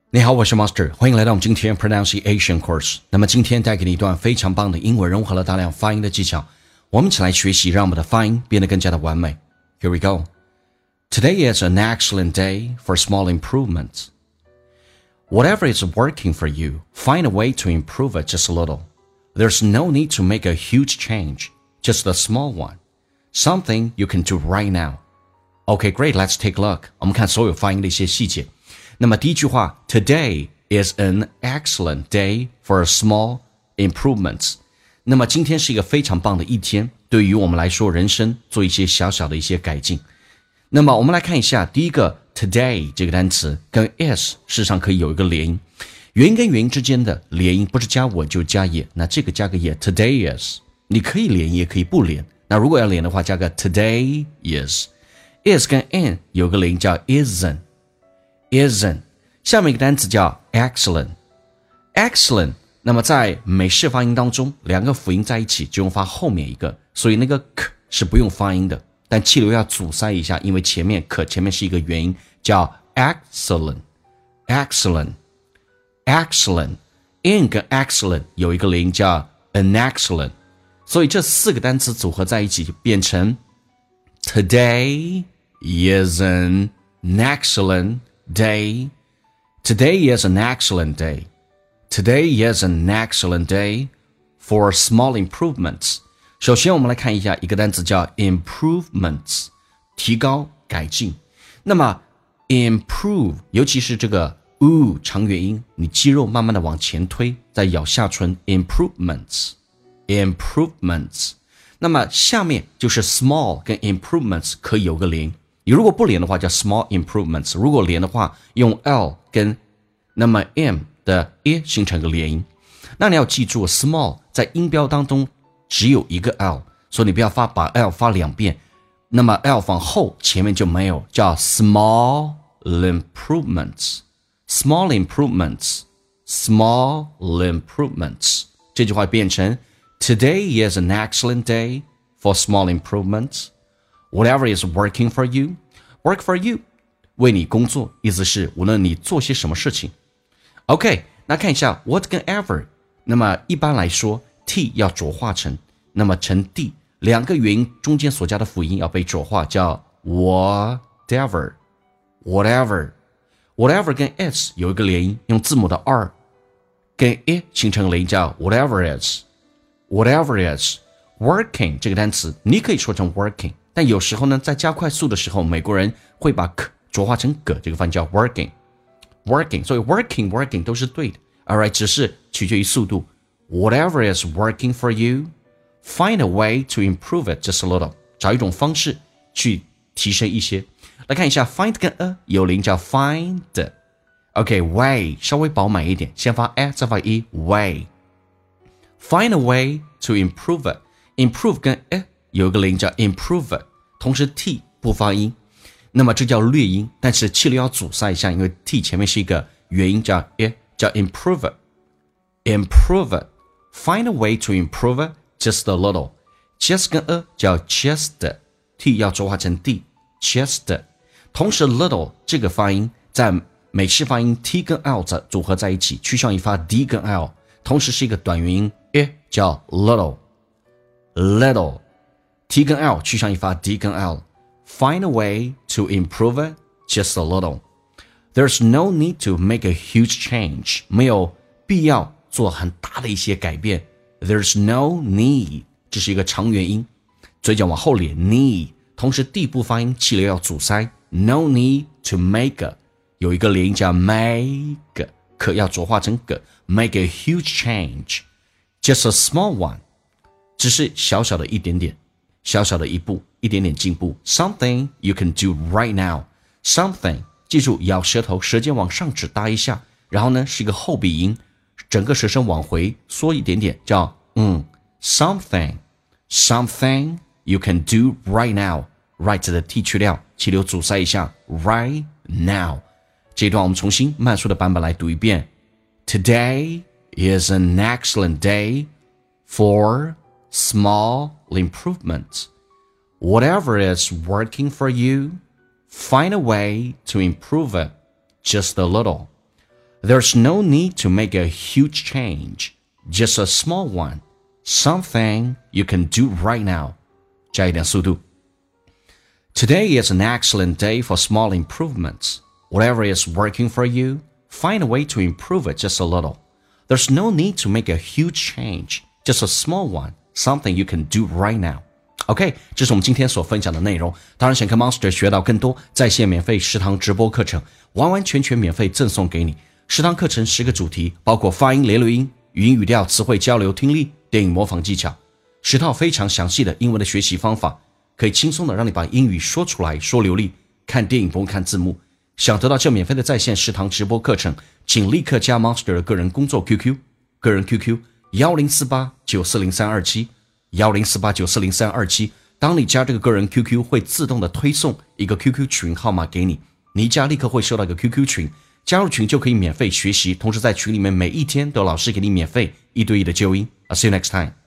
你好，我是 Master， 欢迎来到我们今天 Pronunciation Course。那么今天带给你一段非常棒的英文，融合了大量发音的技巧。我们一起来学习，让我们的发音变得更加的完美。Here we go. Today is an excellent day for small improvements. Whatever is working for you, find a way to improve it just a little. There's no need to make a huge change, just a small one. Something you can do right now. Okay, great. Let's take a look. 我们看所有发音的一些细节。那么第一句话 Today is an excellent day for small improvements. 那么今天是一个非常棒的一天，对于我们来说人生做一些小小的一些改进。那么我们来看一下第一个 Today 这个单词跟 is 事实上可以有一个连音，元音跟元音之间的连音不是加我就加也，那这个加个也 Today is 你可以连也可以不连，那如果要连的话加个 Today is 跟 in 有个连音叫 isn't， 下面一个单词叫 excellent， 那么在美式发音当中两个辅音在一起就用发后面一个，所以那个 k 是不用发音的，但气流要阻塞一下，因为前面是一个元音叫 excellent in 跟 excellent 有一个连音叫 an excellent， 所以这四个单词组合在一起就变成 Today is an excellent day. Today is an excellent day. Today is an excellent day for small improvements. 首先我们来看一下一个单词叫 improvements， 提高改进。那么 improve 尤其是这个长元音，你肌肉慢慢的往前推，再咬下唇 improvements。 那么下面就是 small 跟 improvements 可以有个连，你如果不连的话叫 small improvements， 如果连的话用 L 跟那么 M 的 E 形成个连音。那你要记住 small 在音标当中只有一个 L， 所以你不要把 L 发两遍，那么 L 往后前面就没有，叫 small improvements。 这句话变成 Today is an excellent day for small improvements. Whatever is working for you, work for you. 为你工作，意思是无论你做些什么事情。OK， 那看一下 what 跟 ever。 那么一般来说 T 要浊化成，那么成 D， 两个元音中间所加的辅音要被浊化，叫 whatever。 whatever 跟 is 有一个连音，用字母的 R 跟 E 形成连音叫 whatever is。 working 这个单词你可以说成 working， 但有时候呢在加快速的时候美国人会把 k 浊化成 g， 这个发音叫 working， 所以 working 都是对的 alright， 只是取决于速度。 Whatever is working for you, find a way to improve it just a little， 找一种方式去提升一些。来看一下 find 跟 a 有连叫 find。 OK， way 稍微饱满一点，先发 a 再发 e， way。 Find a way to improve it， improve 跟 a 有一个连叫 improve it， 同时 t 不发音，那么这叫略音，但是气流要阻塞一下，因为 t 前面是一个元音叫 e， 叫 improve it。 Find a way to improve it just a little。 just 跟 a 叫 just， t 要浊化成 d， just。 同时 little 这个发音在美式发音 t 跟 l 组合在一起，趋向于发 d 跟 l， 同时是一个短元音 e， 叫 little。 t 跟 l 趋向于发 d 跟 l。 Find a way to improve it just a little. There's no need to make a huge change. 没有必要做很大的一些改变。 There's no need， 这是一个长元音，嘴角往后咧 need， 同时地部发音气流要阻塞。 No need to make， 有一个连音叫 make， 可要浊化成 g， make a huge change。 Just a small one， 只是小小的一点点，小小的一步，一点点进步。 Something you can do right now。 Something 记住咬舌头，舌尖往上指搭一下，然后呢是一个后鼻音，整个舌身往回缩一点点，叫something you can do right now。 right 的 t 去掉，气流阻塞一下 right now。 这一段我们重新慢速的版本来读一遍。 Today is an excellent day for small improvements. Whatever is working for you, find a way to improve it just a little. There's no need to make a huge change, just a small one. Something you can do right now. 加一点速度。Today is an excellent day for small improvements. Whatever is working for you, find a way to improve it just a little. There's no need to make a huge change, just a small one. Something you can do right now. OK， 这是我们今天所分享的内容。当然想跟 Monster 学到更多在线免费10堂直播课程，完完全全免费赠送给你。10堂课程10个主题，包括发音、连留音、语音语调、词汇交流、听力、电影模仿技巧，10套非常详细的英文的学习方法，可以轻松的让你把英语说出来，说流利。看电影不用看字幕。想得到这免费的在线10堂直播课程，请立刻加 Monster 的个人工作 QQ， 个人 QQ 1048940327。1048940327，当你加这个个人 QQ 会自动的推送一个 QQ 群号码给你，你一加立刻会收到一个 QQ 群，加入群就可以免费学习，同时在群里面每一天都有老师给你免费1对1的纠音。I'll see you next time.